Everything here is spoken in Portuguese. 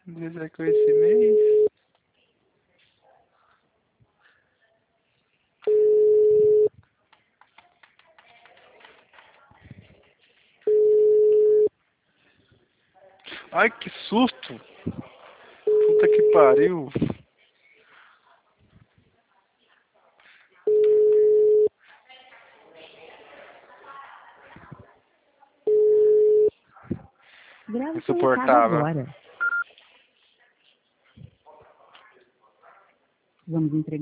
Já com esse mês. Ai, que susto! Puta que pariu! Grave seu recado Insuportável. agora. Vamos entregar.